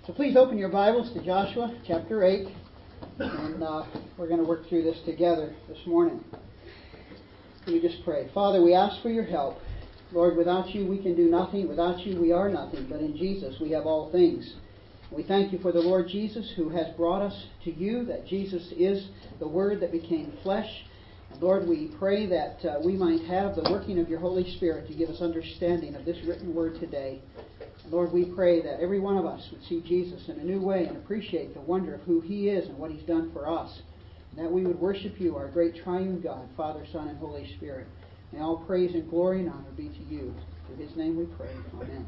So please open your Bibles to Joshua chapter 8, and we're going to work through this together this morning. Let me just pray. Father, we ask for your help. Lord, without you we can do nothing. Without you we are nothing. But in Jesus we have all things. We thank you for the Lord Jesus who has brought us to you, that Jesus is the Word that became flesh. And Lord, we pray that we might have the working of your Holy Spirit to give us understanding of this written Word today. Lord, we pray that every one of us would see Jesus in a new way and appreciate the wonder of who He is and what He's done for us. And that we would worship you, our great triune God, Father, Son, and Holy Spirit. May all praise and glory and honor be to you. In His name we pray. Amen.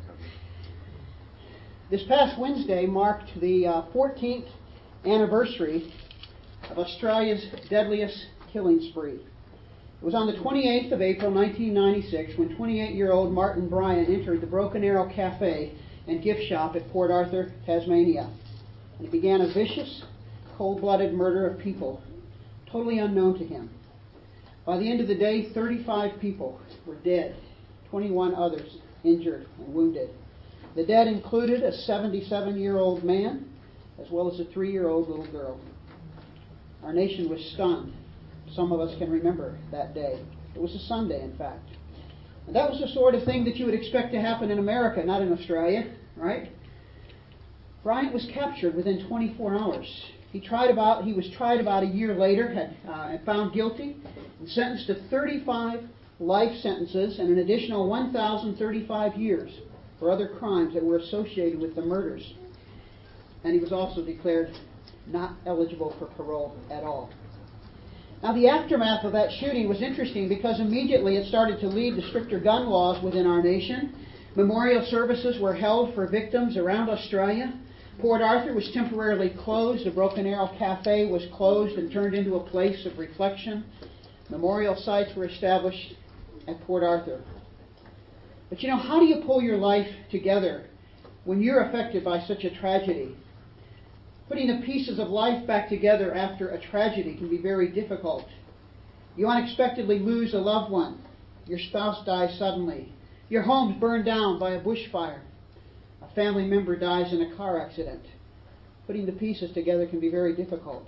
This past Wednesday marked the 14th anniversary of Australia's deadliest killing spree. It was on the 28th of April 1996 when 28-year-old Martin Bryant entered the Broken Arrow Cafe and gift shop at Port Arthur, Tasmania. And he began a vicious, cold-blooded murder of people, totally unknown to him. By the end of the day, 35 people were dead, 21 others injured and wounded. The dead included a 77-year-old man as well as a 3-year-old little girl. Our nation was stunned. Some of us can remember that day. It was a Sunday, in fact. And that was the sort of thing that you would expect to happen in America, not in Australia, right? Bryant was captured within 24 hours. He was tried about a year later, and found guilty, and sentenced to 35 life sentences and an additional 1,035 years for other crimes that were associated with the murders. And he was also declared not eligible for parole at all. Now, the aftermath of that shooting was interesting because immediately it started to lead to stricter gun laws within our nation. Memorial services were held for victims around Australia. Port Arthur was temporarily closed. The Broken Arrow Cafe was closed and turned into a place of reflection. Memorial sites were established at Port Arthur. But how do you pull your life together when you're affected by such a tragedy? Putting the pieces of life back together after a tragedy can be very difficult. You unexpectedly lose a loved one. Your spouse dies suddenly. Your home's burned down by a bushfire. A family member dies in a car accident. Putting the pieces together can be very difficult.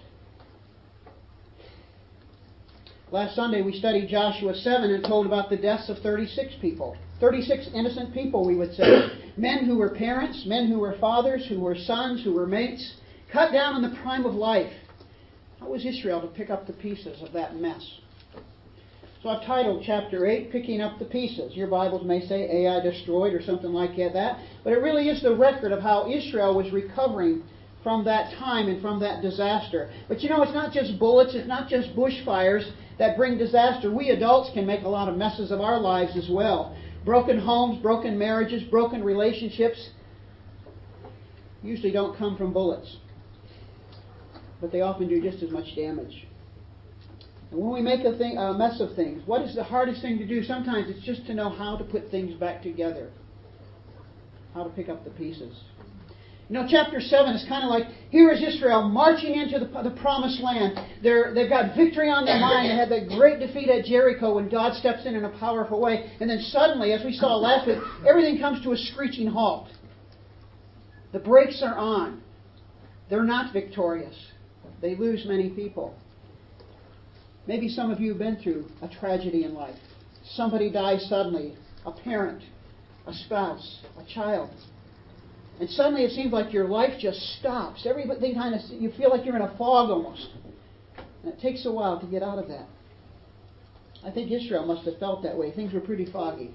Last Sunday we studied Joshua 7 and told about the deaths of 36 people. 36 innocent people, we would say. Men who were parents, men who were fathers, who were sons, who were mates. Cut down in the prime of life. How was Israel to pick up the pieces of that mess? So I've titled chapter 8, Picking Up the Pieces. Your Bibles may say Ai destroyed or something like that. But it really is the record of how Israel was recovering from that time and from that disaster. But it's not just bullets, it's not just bushfires that bring disaster. We adults can make a lot of messes of our lives as well. Broken homes, broken marriages, broken relationships usually don't come from bullets, but they often do just as much damage. And when we make a mess of things, what is the hardest thing to do? Sometimes it's just to know how to put things back together, how to pick up the pieces. Chapter 7 is kind of like, here is Israel marching into the promised land. They've got victory on their mind. They had that great defeat at Jericho when God steps in a powerful way. And then suddenly, as we saw last week, everything comes to a screeching halt. The brakes are on. They're not victorious. They lose many people. Maybe some of you have been through a tragedy in life. Somebody dies suddenly. A parent, a spouse, a child. And suddenly it seems like your life just stops. Everything you feel like you're in a fog almost. And it takes a while to get out of that. I think Israel must have felt that way. Things were pretty foggy.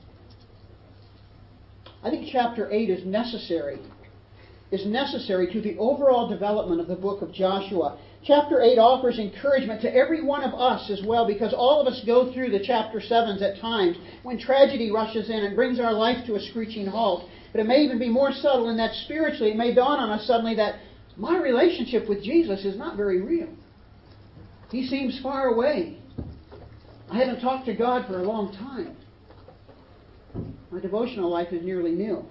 I think chapter 8 is necessary to the overall development of the book of Joshua. Chapter 8 offers encouragement to every one of us as well, because all of us go through the chapter 7s at times when tragedy rushes in and brings our life to a screeching halt. But it may even be more subtle in that spiritually it may dawn on us suddenly that my relationship with Jesus is not very real. He seems far away. I haven't talked to God for a long time. My devotional life is nearly nil.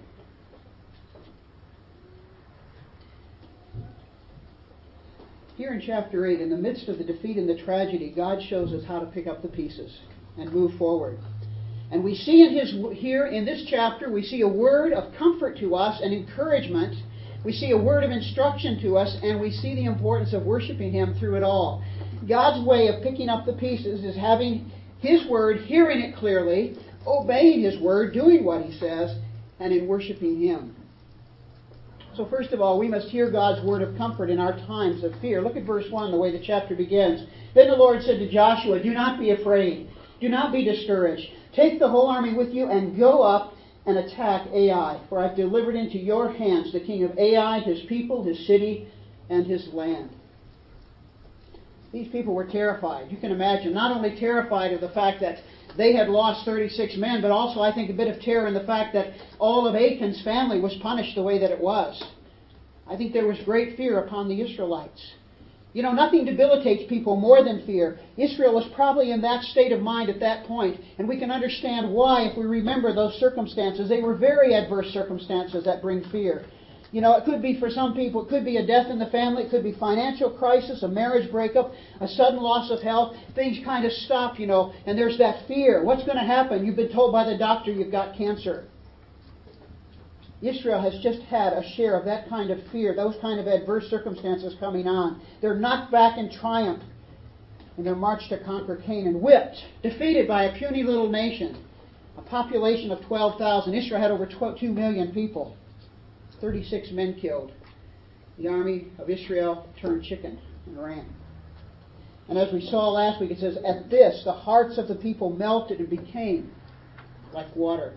Here in chapter 8, in the midst of the defeat and the tragedy, God shows us how to pick up the pieces and move forward. And we see here in this chapter, we see a word of comfort to us and encouragement We see a word of instruction to us, and we see the importance of worshiping Him through it all. God's way of picking up the pieces is having His word, hearing it clearly, obeying His word, doing what He says, and in worshiping Him. So first of all, we must hear God's word of comfort in our times of fear. Look at verse 1, the way the chapter begins. Then the Lord said to Joshua, "Do not be afraid. Do not be discouraged. Take the whole army with you and go up and attack Ai, for I've delivered into your hands the king of Ai, his people, his city, and his land." These people were terrified. You can imagine, not only terrified of the fact that they had lost 36 men, but also, I think, a bit of terror in the fact that all of Achan's family was punished the way that it was. I think there was great fear upon the Israelites. You know, nothing debilitates people more than fear. Israel was probably in that state of mind at that point, and we can understand why if we remember those circumstances. They were very adverse circumstances that bring fear. You know, it could be for some people, it could be a death in the family, it could be financial crisis, a marriage breakup, a sudden loss of health. Things kind of stop, you know, and there's that fear. What's going to happen? You've been told by the doctor you've got cancer. Israel has just had a share of that kind of fear, those kind of adverse circumstances coming on. They're knocked back in triumph in their march to conquer Canaan, whipped, defeated by a puny little nation, a population of 12,000. Israel had over 2 million people, 36 men killed. The army of Israel turned chicken and ran. And as we saw last week, it says, "At this, the hearts of the people melted and became like water."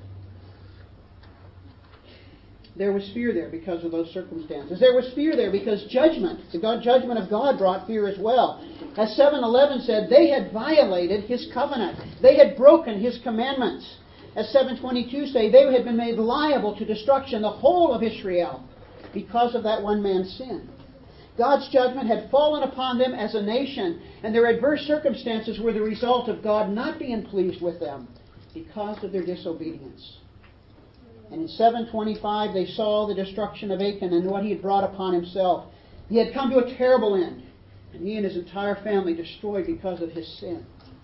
There was fear there because of those circumstances. There was fear there because judgment, the judgment of God brought fear as well. As 7:11 said, they had violated His covenant. They had broken His commandments. As 7:22 say, they had been made liable to destruction, the whole of Israel, because of that one man's sin. God's judgment had fallen upon them as a nation, and their adverse circumstances were the result of God not being pleased with them because of their disobedience. And in 7:25, they saw the destruction of Achan and what he had brought upon himself. He had come to a terrible end, and he and his entire family destroyed because of his sin.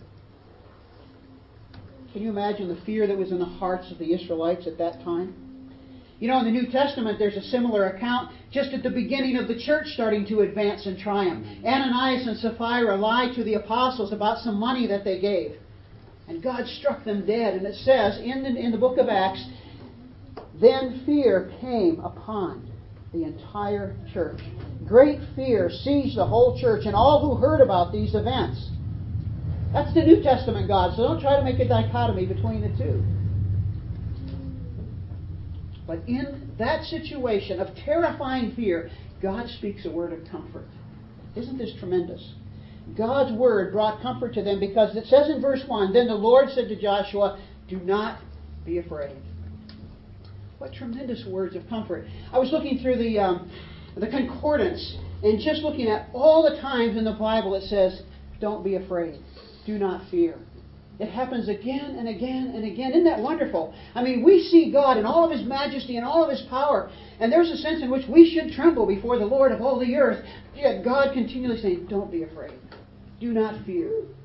Can you imagine the fear that was in the hearts of the Israelites at that time? You know, in the New Testament, there's a similar account just at the beginning of the church starting to advance in triumph. Ananias and Sapphira lied to the apostles about some money that they gave, and God struck them dead. And it says in the book of Acts, then fear came upon the entire church. Great fear seized the whole church and all who heard about these events. That's the New Testament God, so don't try to make a dichotomy between the two. But in that situation of terrifying fear, God speaks a word of comfort. Isn't this tremendous? God's word brought comfort to them because it says in verse 1, "Then the Lord said to Joshua, 'Do not be afraid.'" What tremendous words of comfort. I was looking through the concordance and just looking at all the times in the Bible it says, "Don't be afraid. Do not fear." It happens again and again and again. Isn't that wonderful? I mean, we see God in all of His majesty and all of His power, and there's a sense in which we should tremble before the Lord of all the earth. Yet God continually saying, "Don't be afraid. Do not fear."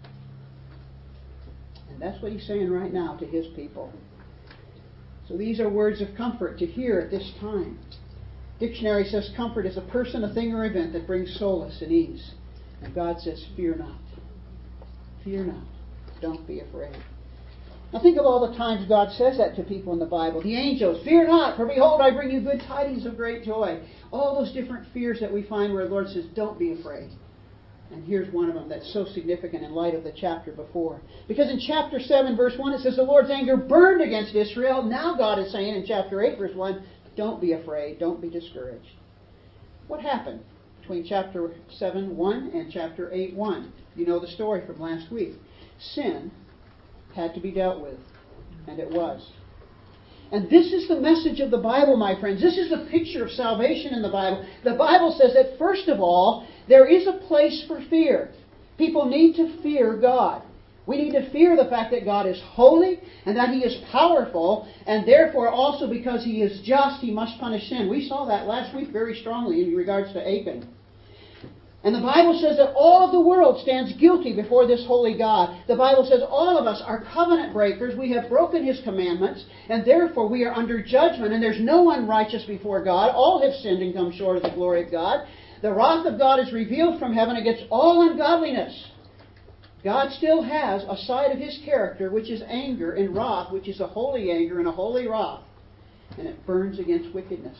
And that's what He's saying right now to His people. So these are words of comfort to hear at this time. Dictionary says comfort is a person, a thing, or event that brings solace and ease. And God says, "Fear not. Fear not. Don't be afraid." Now think of all the times God says that to people in the Bible. The angels, "Fear not, for behold, I bring you good tidings of great joy." All those different fears that we find where the Lord says, "Don't be afraid." And here's one of them that's so significant in light of the chapter before. Because in chapter 7, verse 1, it says the Lord's anger burned against Israel. Now God is saying in chapter 8, verse 1, "Don't be afraid, don't be discouraged." What happened between chapter 7, 1 and chapter 8, 1? You know the story from last week. Sin had to be dealt with, and it was. And this is the message of the Bible, my friends. This is the picture of salvation in the Bible. The Bible says that, first of all, there is a place for fear. People need to fear God. We need to fear the fact that God is holy and that He is powerful, and therefore also because He is just, He must punish sin. We saw that last week very strongly in regards to Achan. And the Bible says that all of the world stands guilty before this holy God. The Bible says all of us are covenant breakers. We have broken His commandments, and therefore we are under judgment. And there's no one righteous before God. All have sinned and come short of the glory of God. The wrath of God is revealed from heaven against all ungodliness. God still has a side of His character, which is anger and wrath, which is a holy anger and a holy wrath. And it burns against wickedness.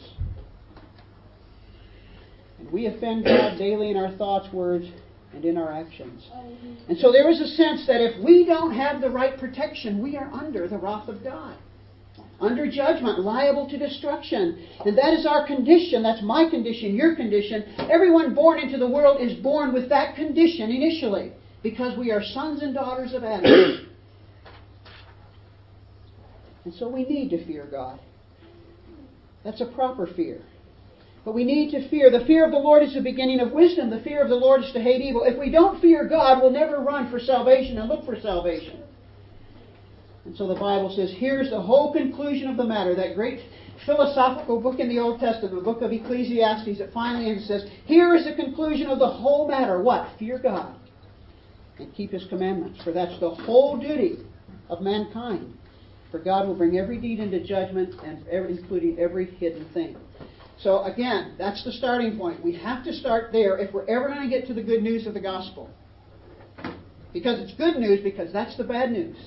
And we offend God daily in our thoughts, words, and in our actions. And so there is a sense that if we don't have the right protection, we are under the wrath of God. Under judgment, liable to destruction. And that is our condition. That's my condition, your condition. Everyone born into the world is born with that condition initially, because we are sons and daughters of Adam. And so we need to fear God. That's a proper fear. But we need to fear. The fear of the Lord is the beginning of wisdom. The fear of the Lord is to hate evil. If we don't fear God, we'll never run for salvation and look for salvation. And so the Bible says, here's the whole conclusion of the matter. That great philosophical book in the Old Testament, the book of Ecclesiastes, it finally ends and says, here is the conclusion of the whole matter. What? Fear God and keep His commandments. For that's the whole duty of mankind. For God will bring every deed into judgment, and including every hidden thing. So again, that's the starting point. We have to start there if we're ever going to get to the good news of the gospel. Because it's good news, because that's the bad news.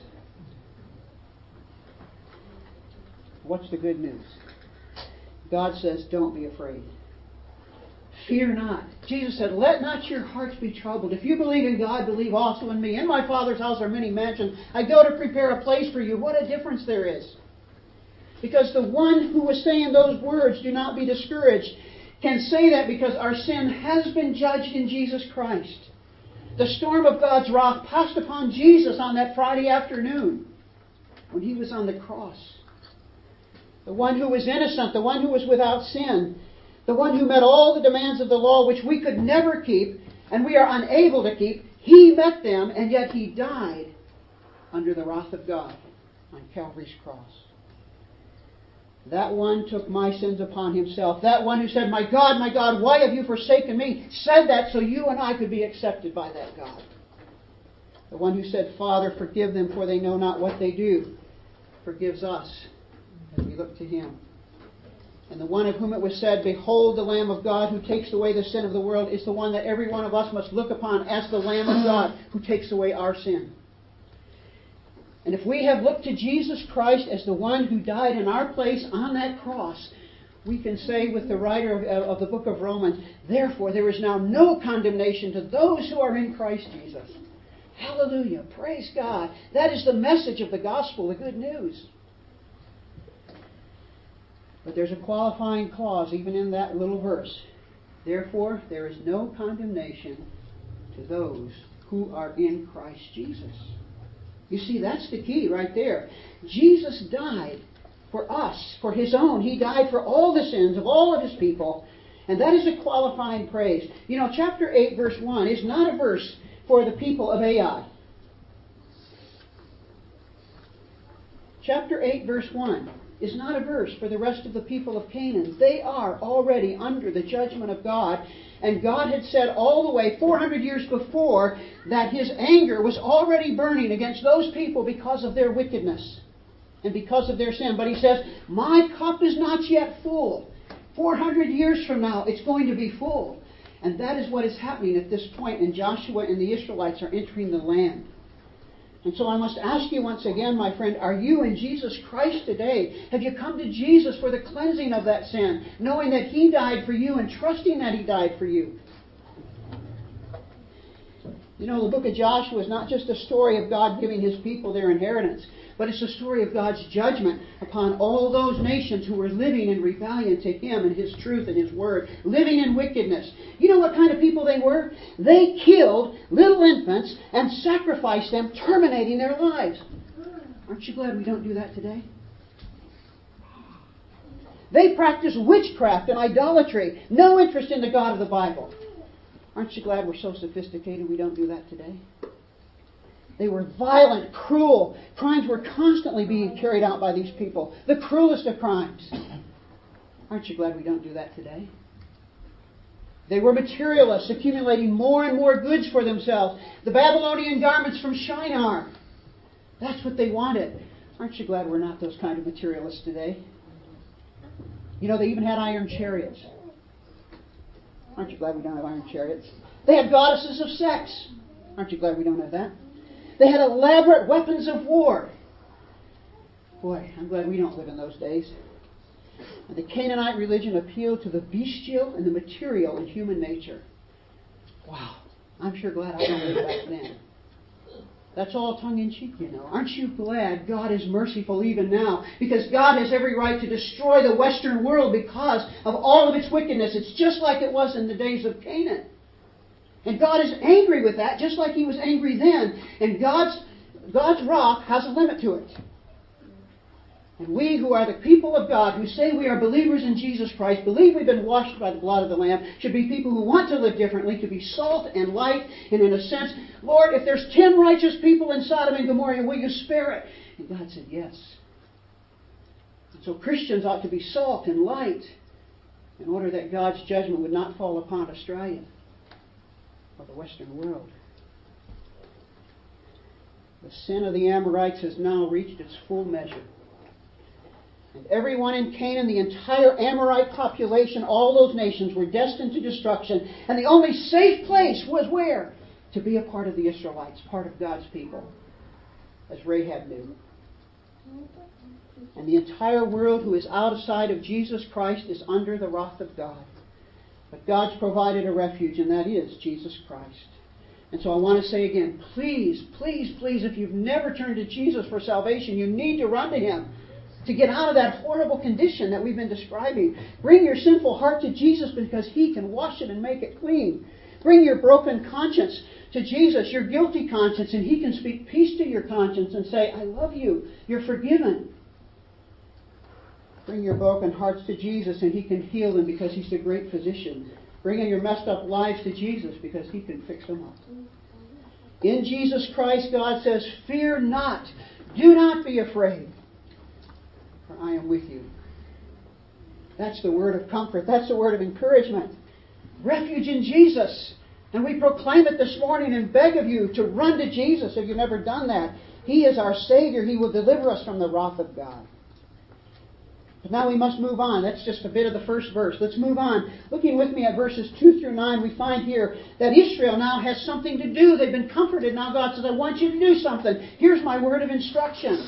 What's the good news? God says, don't be afraid. Fear not. Jesus said, let not your hearts be troubled. If you believe in God, believe also in me. In my Father's house are many mansions. I go to prepare a place for you. What a difference there is. Because the one who was saying those words, do not be discouraged, can say that because our sin has been judged in Jesus Christ. The storm of God's wrath passed upon Jesus on that Friday afternoon when He was on the cross. The one who was innocent, the one who was without sin, the one who met all the demands of the law which we could never keep and we are unable to keep, He met them, and yet He died under the wrath of God on Calvary's cross. That one took my sins upon Himself. That one who said, my God, why have you forsaken me? Said that so you and I could be accepted by that God. The one who said, Father, forgive them, for they know not what they do, forgives us as we look to Him. And the one of whom it was said, behold the Lamb of God who takes away the sin of the world, is the one that every one of us must look upon as the Lamb of God who takes away our sin. And if we have looked to Jesus Christ as the one who died in our place on that cross, we can say with the writer of the book of Romans, therefore there is now no condemnation to those who are in Christ Jesus. Hallelujah. Praise God. That is the message of the gospel, the good news. But there's a qualifying clause even in that little verse. Therefore, there is no condemnation to those who are in Christ Jesus. You see, that's the key right there. Jesus died for us, for His own. He died for all the sins of all of His people. And that is a qualifying praise. You know, chapter 8, verse 1 is not a verse for the people of Ai. Chapter 8, verse 1 is not a verse for the rest of the people of Canaan. They are already under the judgment of God. And God had said all the way 400 years before that His anger was already burning against those people because of their wickedness and because of their sin. But He says, my cup is not yet full. 400 years from now, it's going to be full. And that is what is happening at this point. And Joshua and the Israelites are entering the land. And so I must ask you once again, my friend, are you in Jesus Christ today? Have you come to Jesus for the cleansing of that sin, knowing that He died for you and trusting that He died for you? You know, the book of Joshua is not just a story of God giving His people their inheritance, but it's a story of God's judgment upon all those nations who were living in rebellion to Him and His truth and His word, living in wickedness. You know what kind of people they were? They killed little infants and sacrificed them, terminating their lives. Aren't you glad we don't do that today? They practiced witchcraft and idolatry. No interest in the God of the Bible. Aren't you glad we're so sophisticated we don't do that today? They were violent, cruel. Crimes were constantly being carried out by these people. The cruelest of crimes. Aren't you glad we don't do that today? They were materialists, accumulating more and more goods for themselves. The Babylonian garments from Shinar. That's what they wanted. Aren't you glad we're not those kind of materialists today? You know, they even had iron chariots. Aren't you glad we don't have iron chariots? They had goddesses of sex. Aren't you glad we don't have that? They had elaborate weapons of war. Boy, I'm glad we don't live in those days. And the Canaanite religion appealed to the bestial and the material in human nature. Wow, I'm sure glad I don't live back then. That's all tongue-in-cheek, you know. Aren't you glad God is merciful even now? Because God has every right to destroy the Western world because of all of its wickedness. It's just like it was in the days of Canaan. And God is angry with that, just like He was angry then. And God's wrath has a limit to it. And we who are the people of God, who say we are believers in Jesus Christ, believe we've been washed by the blood of the Lamb, should be people who want to live differently, to be salt and light, and in a sense, Lord, if there's 10 righteous people in Sodom and Gomorrah, will you spare it? And God said, yes. And so Christians ought to be salt and light in order that God's judgment would not fall upon Australia or the Western world. The sin of the Amorites has now reached its full measure. And everyone in Canaan, the entire Amorite population, all those nations were destined to destruction. And the only safe place was where? To be a part of the Israelites, part of God's people, as Rahab knew. And the entire world who is outside of Jesus Christ is under the wrath of God. But God's provided a refuge, and that is Jesus Christ. And so I want to say again, please, please, please, if you've never turned to Jesus for salvation, you need to run to Him to get out of that horrible condition that we've been describing. Bring your sinful heart to Jesus because He can wash it and make it clean. Bring your broken conscience to Jesus, your guilty conscience, and He can speak peace to your conscience and say, I love you, you're forgiven. Bring your broken hearts to Jesus and He can heal them because He's the great physician. Bring in your messed up lives to Jesus because He can fix them up. In Jesus Christ, God says, fear not, do not be afraid, for I am with you. That's the word of comfort. That's the word of encouragement. Refuge in Jesus. And we proclaim it this morning and beg of you to run to Jesus if you've never done that. He is our Savior. He will deliver us from the wrath of God. But now we must move on. That's just a bit of the first verse. Let's move on. Looking with me at verses 2 through 9, we find here that Israel now has something to do. They've been comforted. Now God says, I want you to do something. Here's my word of instruction.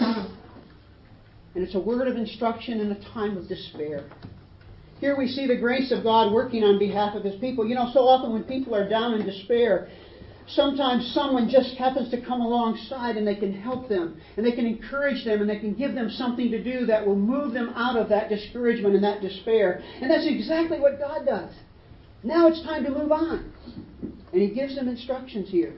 And it's a word of instruction in a time of despair. Here we see the grace of God working on behalf of His people. You know, so often when people are down in despair, sometimes someone just happens to come alongside and they can help them, and they can encourage them, and they can give them something to do that will move them out of that discouragement and that despair. And that's exactly what God does. Now it's time to move on. And He gives them instructions here.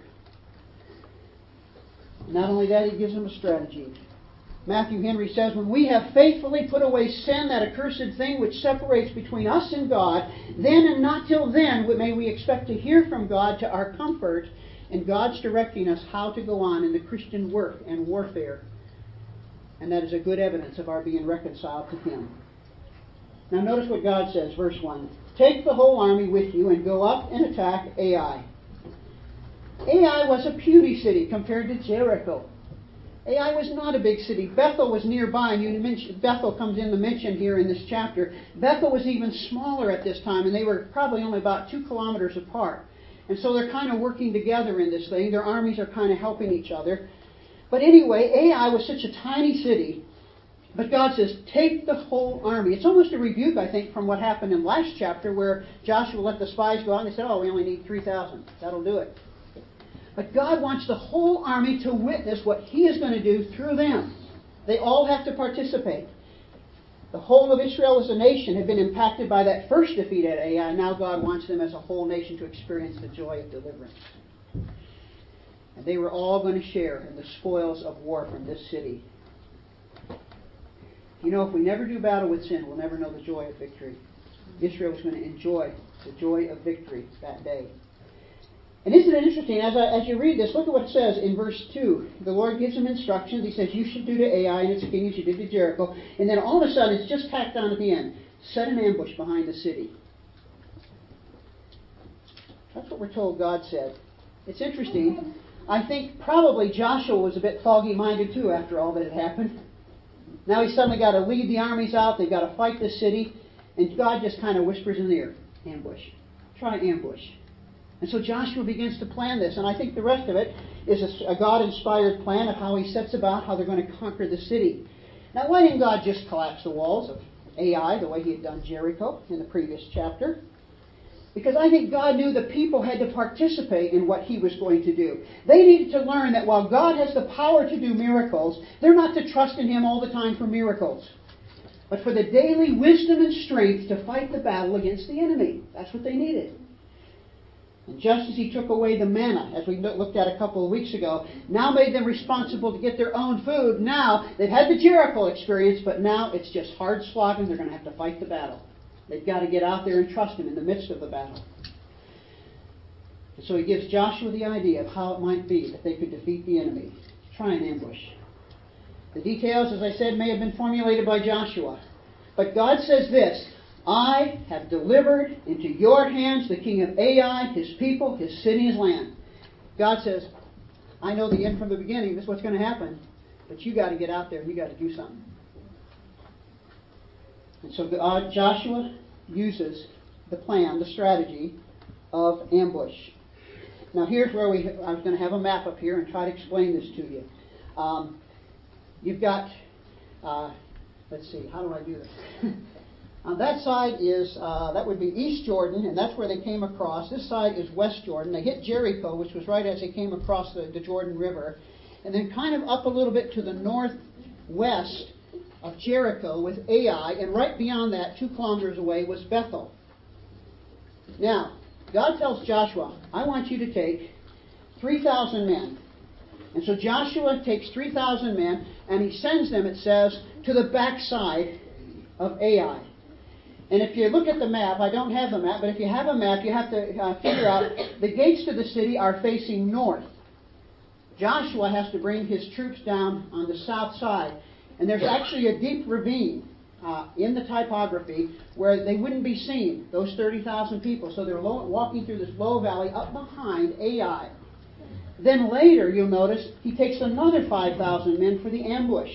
Not only that, He gives them a strategy. Matthew Henry says, when we have faithfully put away sin, that accursed thing which separates between us and God, then and not till then may we expect to hear from God to our comfort, and God's directing us how to go on in the Christian work and warfare. And that is a good evidence of our being reconciled to Him. Now notice what God says, verse 1. Take the whole army with you and go up and attack Ai. Ai was a puny city compared to Jericho. Ai was not a big city. Bethel was nearby, and Bethel comes in the mention here in this chapter. Bethel was even smaller at this time, and they were probably only about 2 kilometers apart. And so they're kind of working together in this thing. Their armies are kind of helping each other. But anyway, Ai was such a tiny city. But God says, take the whole army. It's almost a rebuke, I think, from what happened in last chapter where Joshua let the spies go out and they said, we only need 3,000. That'll do it. But God wants the whole army to witness what He is going to do through them. They all have to participate. The whole of Israel as a nation had been impacted by that first defeat at Ai. Now God wants them as a whole nation to experience the joy of deliverance. And they were all going to share in the spoils of war from this city. You know, if we never do battle with sin, we'll never know the joy of victory. Israel was going to enjoy the joy of victory that day. And isn't it interesting, as you read this, look at what it says in verse 2. The Lord gives them instructions. He says, you should do to Ai and its king as you did to Jericho. And then all of a sudden, it's just tacked on at the end. Set an ambush behind the city. That's what we're told God said. It's interesting. I think probably Joshua was a bit foggy-minded too after all that had happened. Now he's suddenly got to lead the armies out. They've got to fight this city. And God just kind of whispers in the ear, ambush. Try ambush. And so Joshua begins to plan this. And I think the rest of it is a God-inspired plan of how he sets about how they're going to conquer the city. Now, why didn't God just collapse the walls of Ai the way he had done Jericho in the previous chapter? Because I think God knew the people had to participate in what he was going to do. They needed to learn that while God has the power to do miracles, they're not to trust in him all the time for miracles, but for the daily wisdom and strength to fight the battle against the enemy. That's what they needed. And just as he took away the manna, as we looked at a couple of weeks ago, now made them responsible to get their own food. Now, they've had the Jericho experience, but now it's just hard slogging. They're going to have to fight the battle. They've got to get out there and trust him in the midst of the battle. And so he gives Joshua the idea of how it might be that they could defeat the enemy. Try an ambush. The details, as I said, may have been formulated by Joshua. But God says this, I have delivered into your hands the king of Ai, his people, his city, his land. God says, I know the end from the beginning. This is what's going to happen. But you got to get out there and you got to do something. And so Joshua uses the plan, the strategy of ambush. Now here's where I was going to have a map up here and try to explain this to you. You've got, let's see, how do I do this? On that side is, that would be East Jordan, and that's where they came across. This side is West Jordan. They hit Jericho, which was right as they came across the Jordan River. And then kind of up a little bit to the northwest of Jericho with Ai, and right beyond that, 2 kilometers away, was Bethel. Now, God tells Joshua, I want you to take 3,000 men. And so Joshua takes 3,000 men, and he sends them, it says, to the backside of Ai. And if you look at the map, I don't have the map, but if you have a map, you have to figure out the gates to the city are facing north. Joshua has to bring his troops down on the south side. And there's actually a deep ravine in the typography where they wouldn't be seen, those 30,000 people. So they're walking through this low valley up behind Ai. Then later, you'll notice, he takes another 5,000 men for the ambush.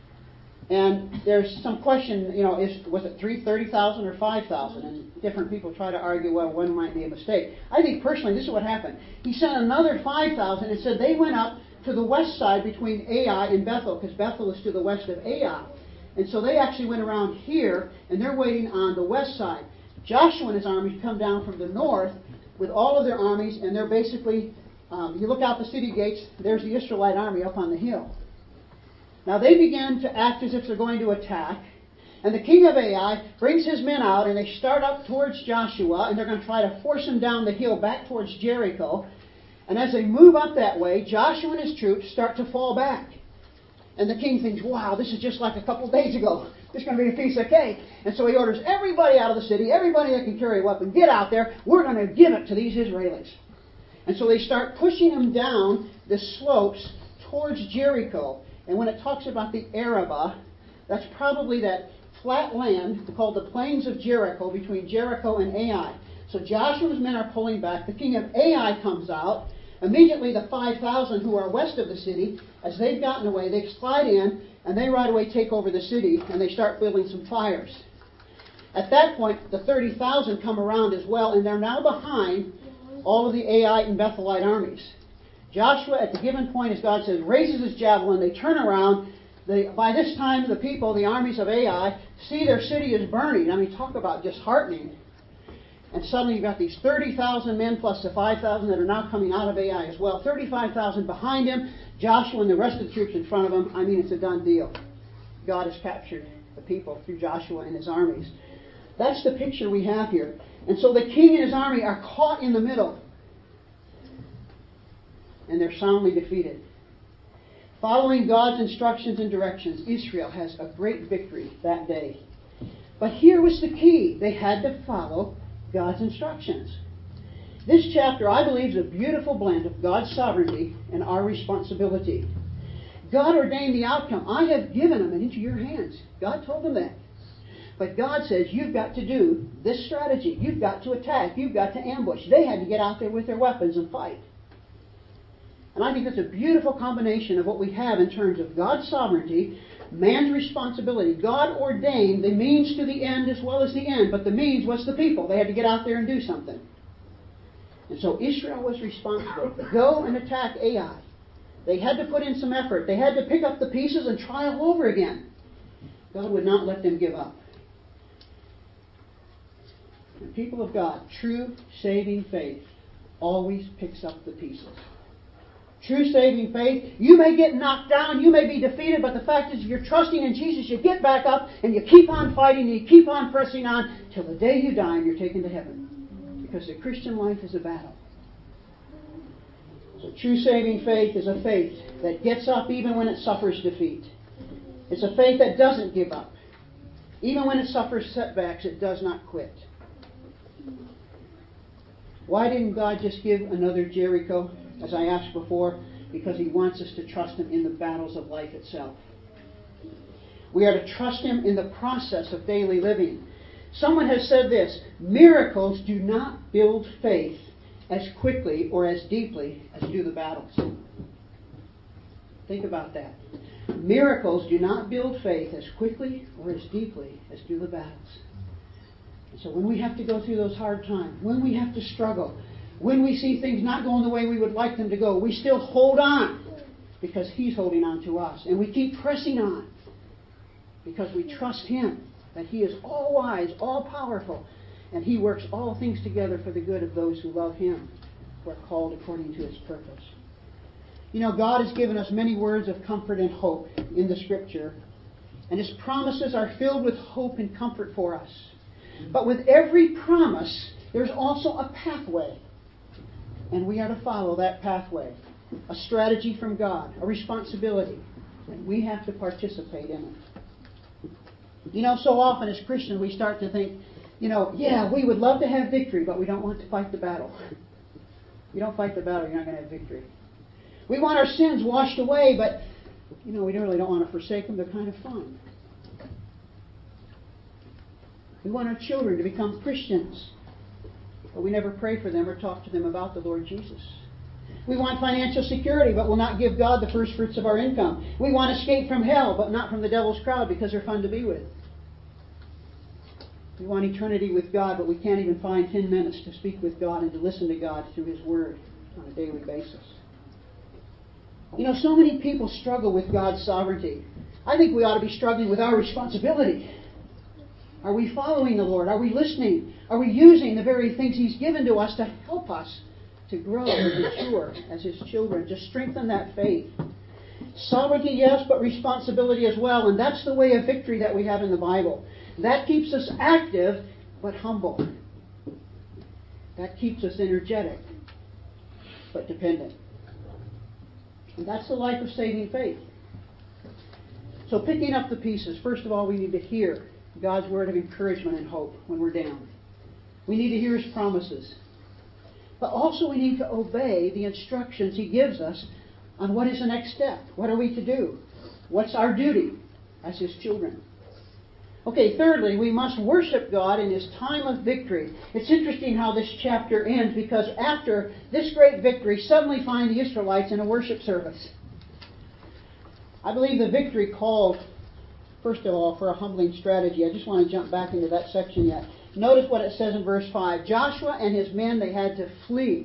And there's some question, was it 30,000 or 5,000? And different people try to argue, well, one might be a mistake. I think personally, this is what happened. He sent another 5,000 and said they went up to the west side between Ai and Bethel, because Bethel is to the west of Ai. And so they actually went around here, and they're waiting on the west side. Joshua and his armies come down from the north with all of their armies, and they're basically, you look out the city gates, there's the Israelite army up on the hill. Now they begin to act as if they're going to attack, and the king of Ai brings his men out, and they start up towards Joshua, and they're going to try to force him down the hill back towards Jericho. And as they move up that way, Joshua and his troops start to fall back. And the king thinks, wow, this is just like a couple of days ago. This is going to be a piece of cake. And so he orders everybody out of the city, everybody that can carry a weapon, get out there. We're going to give it to these Israelis. And so they start pushing them down the slopes towards Jericho. And when it talks about the Arabah, that's probably that flat land called the Plains of Jericho between Jericho and Ai. So Joshua's men are pulling back. The king of Ai comes out. Immediately the 5,000 who are west of the city, as they've gotten away, they slide in and they right away take over the city and they start building some fires. At that point, the 30,000 come around as well, and they're now behind all of the Ai and Bethelite armies. Joshua, at the given point, as God says, raises his javelin. They turn around. By this time, the people, the armies of Ai, see their city is burning. I mean, talk about disheartening. And suddenly you've got these 30,000 men plus the 5,000 that are now coming out of Ai as well. 35,000 behind him. Joshua and the rest of the troops in front of him. I mean, it's a done deal. God has captured the people through Joshua and his armies. That's the picture we have here. And so the king and his army are caught in the middle. And they're soundly defeated. Following God's instructions and directions, Israel has a great victory that day. But here was the key. They had to follow God's instructions. This chapter, I believe, is a beautiful blend of God's sovereignty and our responsibility. God ordained the outcome. I have given them into your hands. God told them that. But God says, you've got to do this strategy. You've got to attack. You've got to ambush. They had to get out there with their weapons and fight. And I think that's a beautiful combination of what we have in terms of God's sovereignty, man's responsibility. God ordained the means to the end as well as the end, but the means was the people. They had to get out there and do something. And so Israel was responsible. Go and attack Ai. They had to put in some effort. They had to pick up the pieces and try all over again. God would not let them give up. And people of God, true saving faith always picks up the pieces. True saving faith, you may get knocked down, you may be defeated, but the fact is if you're trusting in Jesus, you get back up and you keep on fighting, and you keep on pressing on till the day you die and you're taken to heaven. Because the Christian life is a battle. So true saving faith is a faith that gets up even when it suffers defeat. It's a faith that doesn't give up. Even when it suffers setbacks, it does not quit. Why didn't God just give another Jericho, as I asked before? Because He wants us to trust Him in the battles of life itself. We are to trust Him in the process of daily living. Someone has said this: miracles do not build faith as quickly or as deeply as do the battles. Think about that. Miracles do not build faith as quickly or as deeply as do the battles. And so when we have to go through those hard times, when we have to struggle, when we see things not going the way we would like them to go, we still hold on because He's holding on to us. And we keep pressing on because we trust Him, that He is all wise, all powerful, and He works all things together for the good of those who love Him, who are called according to His purpose. You know, God has given us many words of comfort and hope in the Scripture, and His promises are filled with hope and comfort for us. But with every promise, there's also a pathway, and we are to follow that pathway. A strategy from God, a responsibility, and we have to participate in it. You know, so often as Christians we start to think, yeah, we would love to have victory, but we don't want to fight the battle. If you don't fight the battle, you're not going to have victory. We want our sins washed away, but, we really don't want to forsake them. They're kind of fun. We want our children to become Christians, but we never pray for them or talk to them about the Lord Jesus. We want financial security, but will not give God the first fruits of our income. We want escape from hell, but not from the devil's crowd because they're fun to be with. We want eternity with God, but we can't even find 10 minutes to speak with God and to listen to God through His Word on a daily basis. So many people struggle with God's sovereignty. I think we ought to be struggling with our responsibility. Are we following the Lord? Are we listening? Are we using the very things He's given to us to help us to grow and mature as His children, to strengthen that faith? Sovereignty, yes, but responsibility as well. And that's the way of victory that we have in the Bible. That keeps us active, but humble. That keeps us energetic, but dependent. And that's the life of saving faith. So picking up the pieces, first of all, we need to hear God's word of encouragement and hope when we're down. We need to hear His promises. But also we need to obey the instructions He gives us on what is the next step. What are we to do? What's our duty as His children? Okay, thirdly, we must worship God in His time of victory. It's interesting how this chapter ends, because after this great victory, suddenly find the Israelites in a worship service. I believe the victory called, first of all, for a humbling strategy. I just want to jump back into that section yet. Notice what it says in verse 5. Joshua and his men, they had to flee.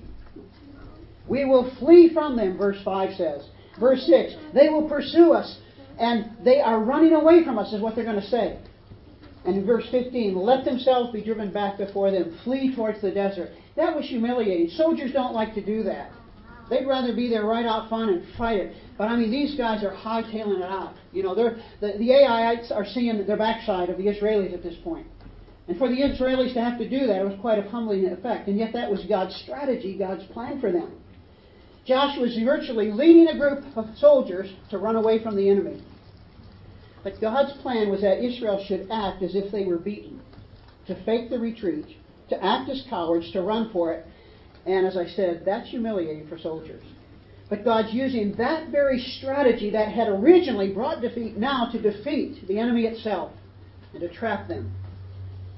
We will flee from them, verse 5 says. Verse 6, they will pursue us, and they are running away from us, is what they're going to say. And in verse 15, let themselves be driven back before them, flee towards the desert. That was humiliating. Soldiers don't like to do that. They'd rather be there right out front and fight it. But these guys are hightailing it out. The Aites are seeing their backside of the Israelis at this point. And for the Israelis to have to do that, it was quite a humbling effect. And yet that was God's strategy, God's plan for them. Joshua was virtually leading a group of soldiers to run away from the enemy. But God's plan was that Israel should act as if they were beaten, to fake the retreat, to act as cowards, to run for it. And as I said, that's humiliating for soldiers. But God's using that very strategy that had originally brought defeat now to defeat the enemy itself and to trap them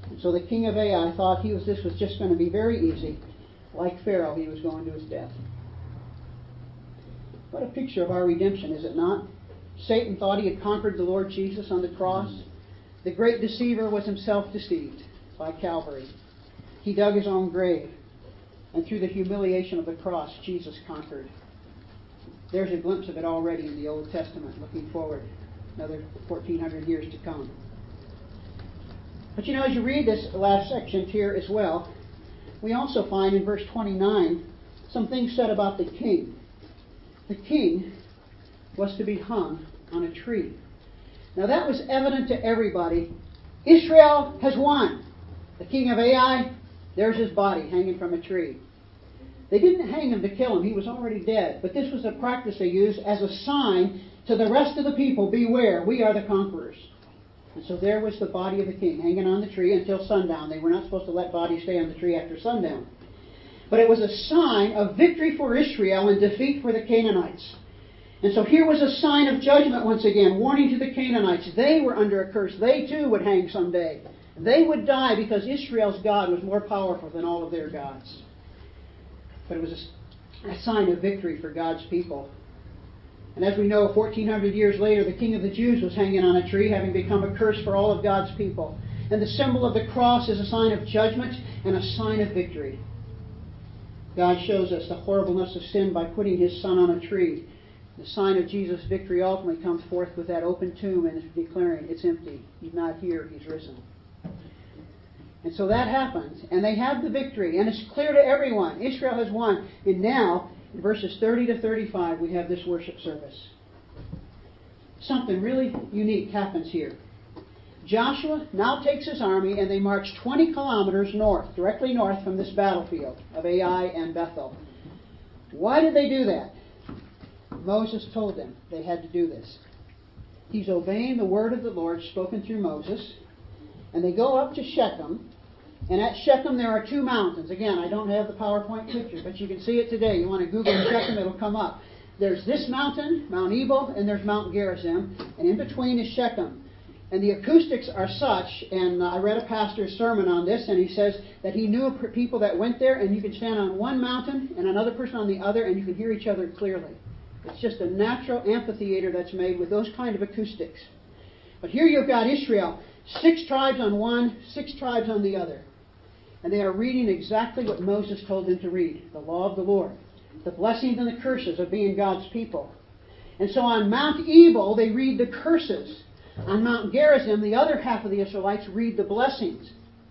And so the king of Ai thought this was just going to be very easy. Like Pharaoh, he was going to his death. What a picture of our redemption, is it not? Satan thought he had conquered the Lord Jesus on the cross. The great deceiver was himself deceived by Calvary. He dug his own grave. And through the humiliation of the cross, Jesus conquered. There's a glimpse of it already in the Old Testament, looking forward another 1,400 years to come. But as you read this last section here as well, we also find in verse 29 some things said about the king. The king was to be hung on a tree. Now that was evident to everybody. Israel has won. The king of Ai, there's his body hanging from a tree. They didn't hang him to kill him. He was already dead. But this was a practice they used as a sign to the rest of the people, beware, we are the conquerors. And so there was the body of the king hanging on the tree until sundown. They were not supposed to let bodies stay on the tree after sundown. But it was a sign of victory for Israel and defeat for the Canaanites. And so here was a sign of judgment once again, warning to the Canaanites. They were under a curse. They too would hang someday. They would die because Israel's God was more powerful than all of their gods. But it was a sign of victory for God's people. And as we know, 1,400 years later, the King of the Jews was hanging on a tree, having become a curse for all of God's people. And the symbol of the cross is a sign of judgment and a sign of victory. God shows us the horribleness of sin by putting His Son on a tree. The sign of Jesus' victory ultimately comes forth with that open tomb and declaring, it's empty. He's not here, He's risen. And so that happens, and they have the victory, and it's clear to everyone. Israel has won. And now, in verses 30 to 35, we have this worship service. Something really unique happens here. Joshua now takes his army, and they march 20 kilometers north, directly north from this battlefield of Ai and Bethel. Why did they do that? Moses told them they had to do this. He's obeying the word of the Lord spoken through Moses. And they go up to Shechem. And at Shechem there are two mountains. Again, I don't have the PowerPoint picture, but you can see it today. You want to Google Shechem, it'll come up. There's this mountain, Mount Ebal, and there's Mount Gerizim. And in between is Shechem. And the acoustics are such, and I read a pastor's sermon on this, and he says that he knew people that went there, and you can stand on one mountain and another person on the other, and you can hear each other clearly. It's just a natural amphitheater that's made with those kind of acoustics. But here you've got Israel, 6 tribes on one, 6 tribes on the other. And they are reading exactly what Moses told them to read, the law of the Lord, the blessings and the curses of being God's people. And so on Mount Ebal, they read the curses. On Mount Gerizim, the other half of the Israelites read the blessings.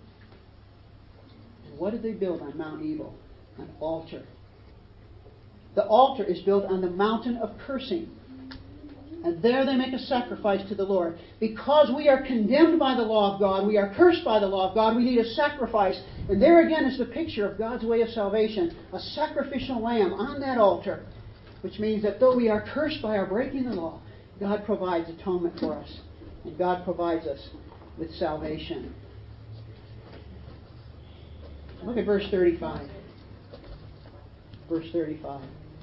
And what did they build on Mount Ebal? An altar. The altar is built on the mountain of cursing. And there they make a sacrifice to the Lord. Because we are condemned by the law of God, we are cursed by the law of God, we need a sacrifice. And there again is the picture of God's way of salvation. A sacrificial lamb on that altar. Which means that though we are cursed by our breaking the law, God provides atonement for us. And God provides us with salvation. Look at verse 35. Verse 35.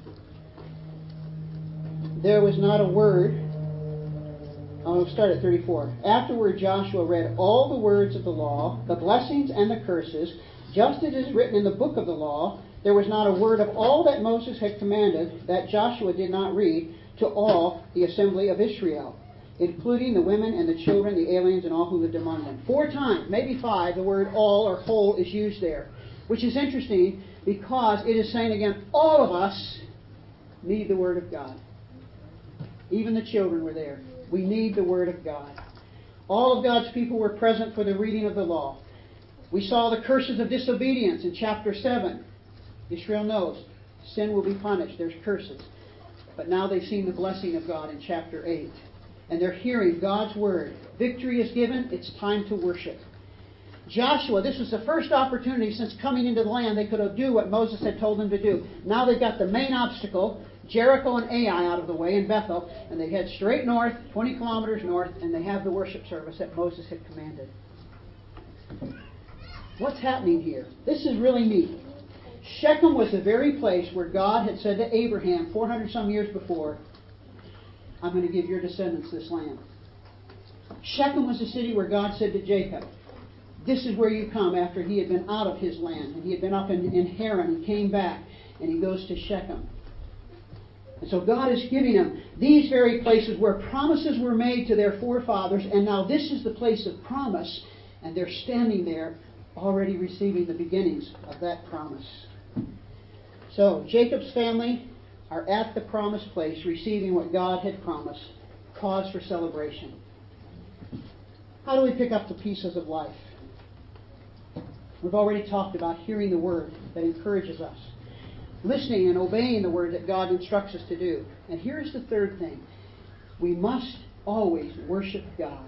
There was not a word. I'll start at 34. Afterward Joshua read all the words of the law, the blessings and the curses, just as it is written in the book of the law. There was not a word of all that Moses had commanded that Joshua did not read to all the assembly of Israel, including the women and the children, the aliens, and all who lived among them. 4 times, maybe 5, the word all or whole is used there, which is interesting because it is saying again, all of us need the Word of God. Even the children were there. We need the Word of God. All of God's people were present for the reading of the law. We saw the curses of disobedience in chapter 7. Israel knows sin will be punished. There's curses. But now they've seen the blessing of God in chapter 8. And they're hearing God's Word. Victory is given. It's time to worship. Joshua, this was the first opportunity since coming into the land they could do what Moses had told them to do. Now they've got the main obstacle, Jericho and Ai, out of the way in Bethel, and they head straight north, 20 kilometers north, and they have the worship service that Moses had commanded. What's happening here? This is really neat. Shechem was the very place where God had said to Abraham 400 some years before, I'm going to give your descendants this land. Shechem was the city where God said to Jacob, This is where you come after he had been out of his land. And he had been up in Haran and came back. And he goes to Shechem. And so God is giving them these very places where promises were made to their forefathers. And now this is the place of promise. And they're standing there already receiving the beginnings of that promise. So Jacob's family are at the promised place, receiving what God had promised. Cause for celebration. How do we pick up the pieces of life? We've already talked about hearing the word that encourages us. Listening and obeying the word that God instructs us to do. And here's the third thing. We must always worship God.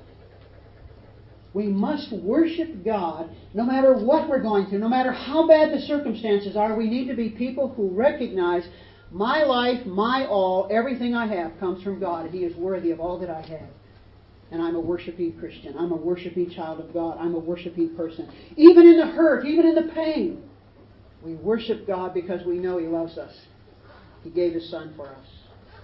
We must worship God no matter what we're going through, no matter how bad the circumstances are. We need to be people who recognize my life, my all, everything I have comes from God. He is worthy of all that I have. And I'm a worshiping Christian. I'm a worshiping child of God. I'm a worshiping person. Even in the hurt, even in the pain, we worship God because we know He loves us. He gave His Son for us.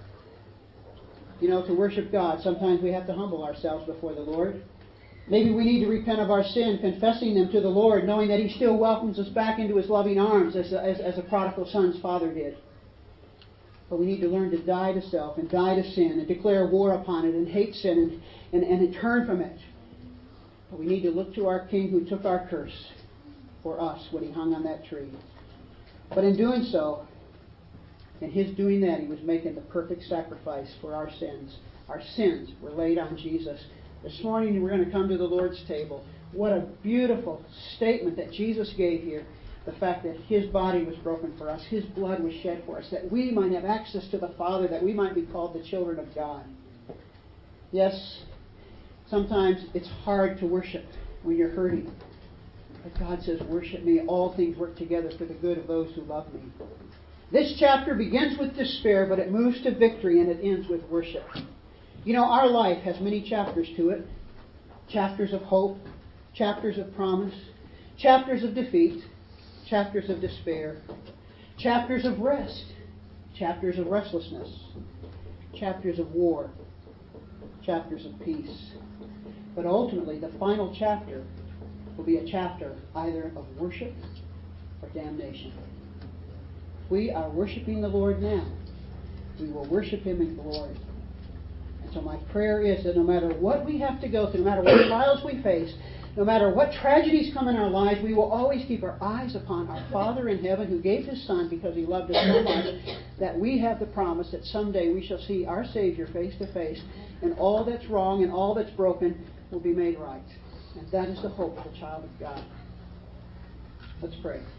You know, to worship God, sometimes we have to humble ourselves before the Lord. Maybe we need to repent of our sin, confessing them to the Lord, knowing that He still welcomes us back into His loving arms as a prodigal son's father did. But we need to learn to die to self and die to sin and declare war upon it and hate sin and turn from it. But we need to look to our King who took our curse for us when He hung on that tree. But in doing so, in His doing that, He was making the perfect sacrifice for our sins. Our sins were laid on Jesus. This morning we're going to come to the Lord's table. What a beautiful statement that Jesus gave here. The fact that His body was broken for us, His blood was shed for us, that we might have access to the Father, that we might be called the children of God. Yes, sometimes it's hard to worship when you're hurting. But God says, worship me. All things work together for the good of those who love me. This chapter begins with despair, but it moves to victory and it ends with worship. You know, our life has many chapters to it. Chapters of hope, chapters of promise, chapters of defeat, chapters of despair, chapters of rest, chapters of restlessness, chapters of war, chapters of peace. But ultimately, the final chapter will be a chapter either of worship or damnation. We are worshiping the Lord now. We will worship Him in glory. And so my prayer is that no matter what we have to go through, no matter what trials we face, no matter what tragedies come in our lives, we will always keep our eyes upon our Father in heaven who gave His Son because He loved us so much, that we have the promise that someday we shall see our Savior face to face, and all that's wrong and all that's broken will be made right. And that is the hope of the child of God. Let's pray.